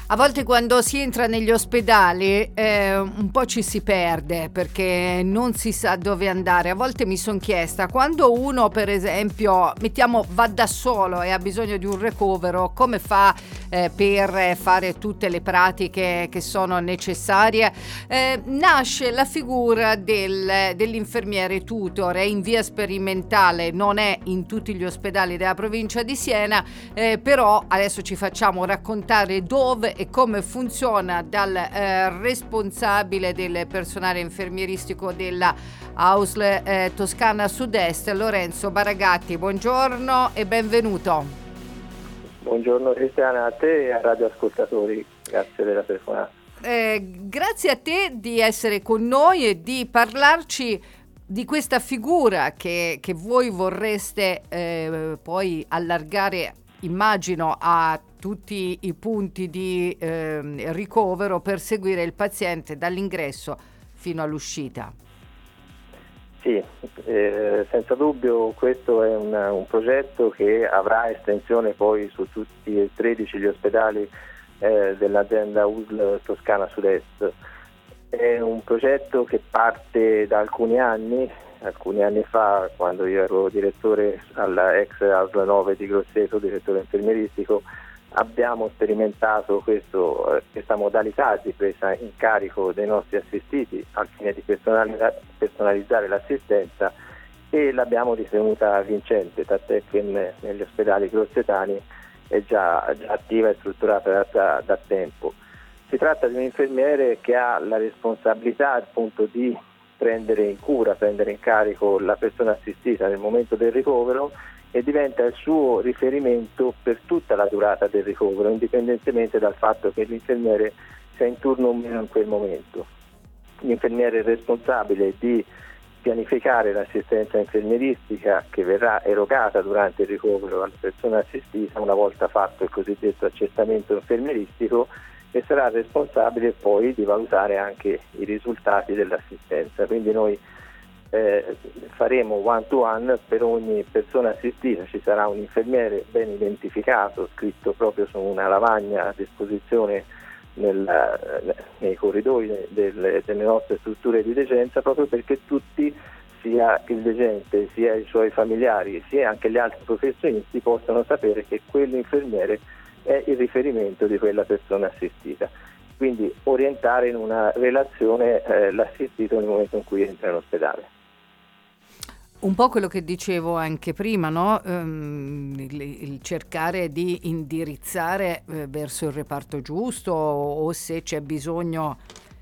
A volte quando si entra negli ospedali un po' ci si perde perché non si sa dove andare. A volte mi sono chiesta, quando uno per esempio, va da solo e ha bisogno di un ricovero, come fa per fare tutte le pratiche che sono necessarie? Nasce la figura dell'infermiere tutor, è in via sperimentale, non è in tutti gli ospedali della provincia di Siena, però adesso ci facciamo raccontare dove e come funziona dal responsabile del personale infermieristico della ASL Toscana Sud-Est, Lorenzo Baragatti. Buongiorno e benvenuto. Buongiorno Cristiana, a te e ai radioascoltatori, grazie della telefonata. Grazie a te di essere con noi e di parlarci di questa figura che voi vorreste poi allargare, immagino, a tutti i punti di ricovero per seguire il paziente dall'ingresso fino all'uscita. Sì, senza dubbio questo è un progetto che avrà estensione poi su tutti e 13 gli ospedali dell'azienda USL Toscana Sud-Est. È un progetto che parte da alcuni anni fa, quando io ero direttore alla ex ASL 9 di Grosseto, direttore infermieristico. Abbiamo sperimentato questa modalità di presa in carico dei nostri assistiti al fine di personalizzare l'assistenza e l'abbiamo ritenuta vincente, tant'è che negli ospedali grossetani è già attiva e strutturata da tempo. Si tratta di un infermiere che ha la responsabilità appunto di prendere in carico la persona assistita nel momento del ricovero e diventa il suo riferimento per tutta la durata del ricovero, indipendentemente dal fatto che l'infermiere sia in turno o meno in quel momento. L'infermiere è responsabile di pianificare l'assistenza infermieristica che verrà erogata durante il ricovero alla persona assistita una volta fatto il cosiddetto accertamento infermieristico, e sarà responsabile poi di valutare anche i risultati dell'assistenza. Quindi noi faremo one to one per ogni persona assistita, ci sarà un infermiere ben identificato, scritto proprio su una lavagna a disposizione nei corridoi delle nostre strutture di degenza, proprio perché tutti, sia il degente sia i suoi familiari sia anche gli altri professionisti, possano sapere che quell'infermiere è il riferimento di quella persona assistita. Quindi orientare in una relazione l'assistito nel momento in cui entra in ospedale. Un po' quello che dicevo anche prima, no? Il cercare di indirizzare verso il reparto giusto o se c'è bisogno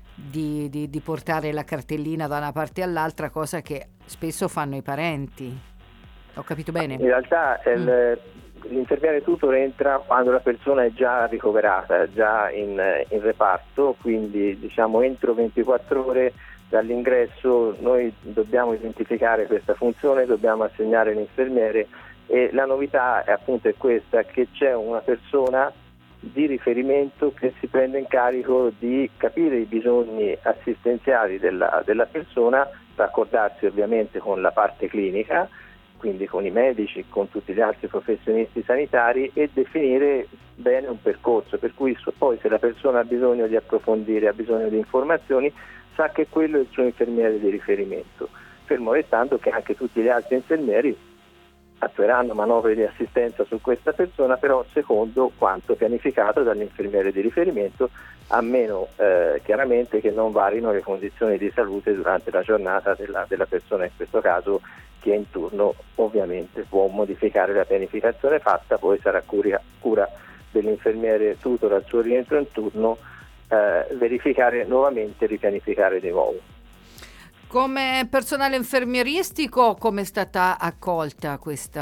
di portare la cartellina da una parte all'altra, cosa che spesso fanno i parenti. Ho capito bene? In realtà l'infermiere tutor entra quando la persona è già ricoverata, già in reparto, quindi diciamo entro 24 ore dall'ingresso noi dobbiamo identificare questa funzione, dobbiamo assegnare l'infermiere, e la novità è appunto questa, che c'è una persona di riferimento che si prende in carico di capire i bisogni assistenziali della persona, raccordarsi ovviamente con la parte clinica, quindi con i medici, con tutti gli altri professionisti sanitari, e definire bene un percorso, per cui poi se la persona ha bisogno di approfondire, ha bisogno di informazioni, sa che quello è il suo infermiere di riferimento, fermo restando che anche tutti gli altri infermieri attueranno manovre di assistenza su questa persona, però secondo quanto pianificato dall'infermiere di riferimento, a meno chiaramente che non varino le condizioni di salute durante la giornata della persona. In questo caso chi è in turno ovviamente può modificare la pianificazione fatta, poi sarà cura dell'infermiere tutor al suo rientro in turno verificare nuovamente e ripianificare di nuovo. Come personale infermieristico, come è stata accolta questo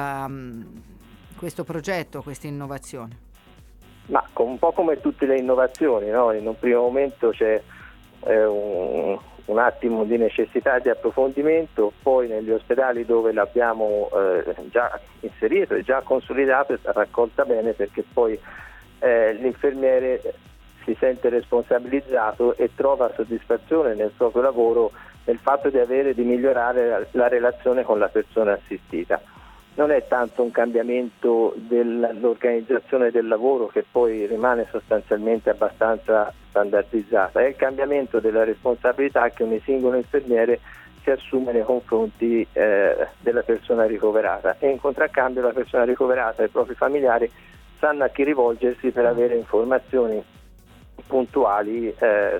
progetto, questa innovazione? Ma un po' come tutte le innovazioni, no? In un primo momento c'è un attimo di necessità di approfondimento, poi negli ospedali dove l'abbiamo già inserito e già consolidato è stata accolta bene, perché poi l'infermiere si sente responsabilizzato e trova soddisfazione nel proprio lavoro nel fatto di migliorare la relazione con la persona assistita. non è tanto un cambiamento dell'organizzazione del lavoro, che poi rimane sostanzialmente abbastanza standardizzata, è il cambiamento della responsabilità che ogni singolo infermiere si assume nei confronti della persona ricoverata, e in contraccambio la persona ricoverata e i propri familiari sanno a chi rivolgersi per avere informazioni puntuali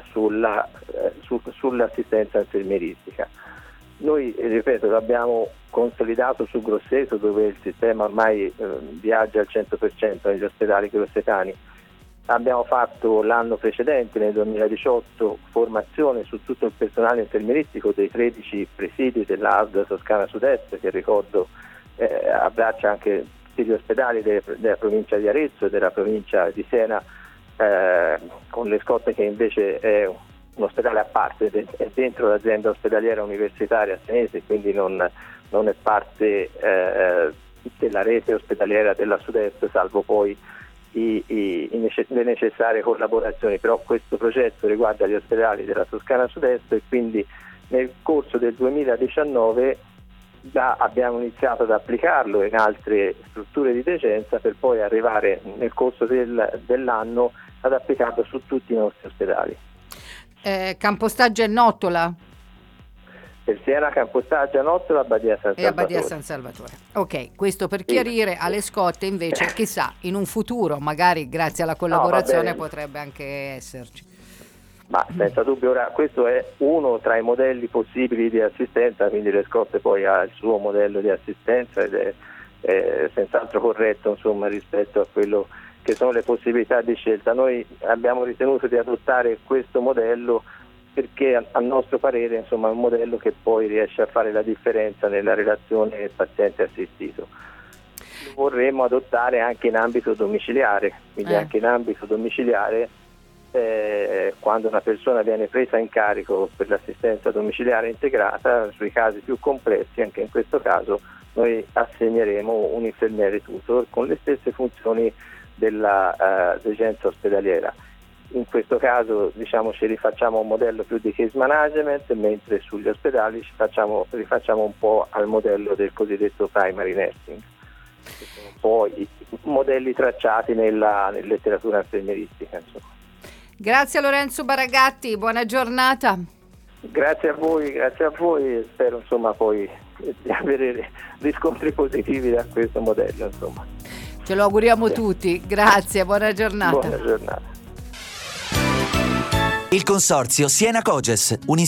sull'assistenza infermieristica. Noi, ripeto, l'abbiamo consolidato su Grosseto, dove il sistema ormai viaggia al 100% negli ospedali grossetani. Abbiamo fatto l'anno precedente, nel 2018, formazione su tutto il personale infermieristico dei 13 presidi della ASL Toscana Sud-Est, che ricordo abbraccia anche tutti gli ospedali della provincia di Arezzo e della provincia di Siena, con le Scotte, che invece è un ospedale a parte, è dentro l'azienda ospedaliera universitaria senese, quindi non è parte della rete ospedaliera della Sud-Est, salvo poi le necessarie collaborazioni. Però questo progetto riguarda gli ospedali della Toscana Sud-Est, e quindi nel corso del 2019 abbiamo iniziato ad applicarlo in altre strutture di degenza, per poi arrivare nel corso dell'anno ad applicarlo su tutti i nostri ospedali. Campostaggia e Nottola? Per Siena, Campostaggia, Nottola, Badia San Salvatore. E a Badia San Salvatore. Ok, questo per chiarire. Sì. Alle Scotte invece, chissà, in un futuro, magari grazie alla collaborazione, potrebbe anche esserci. Ma senza dubbio, ora questo è uno tra i modelli possibili di assistenza, quindi le Scotte poi ha il suo modello di assistenza ed è senz'altro corretto, insomma, rispetto a quello che sono le possibilità di scelta. Noi abbiamo ritenuto di adottare queslo modello perché al nostro parere, insomma, è un modello che poi riesce a fare la differenza nella relazione paziente assistito. Lo vorremmo adottare anche in ambito domiciliare, quindi anche in ambito domiciliare, quando una persona viene presa in carico per l'assistenza domiciliare integrata, sui casi più complessi, anche in questo caso noi assegneremo un infermiere tutor con le stesse funzioni della degenza ospedaliera. In questo caso, diciamo, ci rifacciamo a un modello più di case management, mentre sugli ospedali rifacciamo un po' al modello del cosiddetto primary nursing, che sono un po' i modelli tracciati nella letteratura infermieristica, insomma. Grazie a Lorenzo Baragatti, buona giornata. Grazie a voi, e spero, insomma, poi di avere riscontri positivi da questo modello, insomma. Ce lo auguriamo tutti. Grazie, buona giornata. Buona giornata. Il consorzio Siena Coges,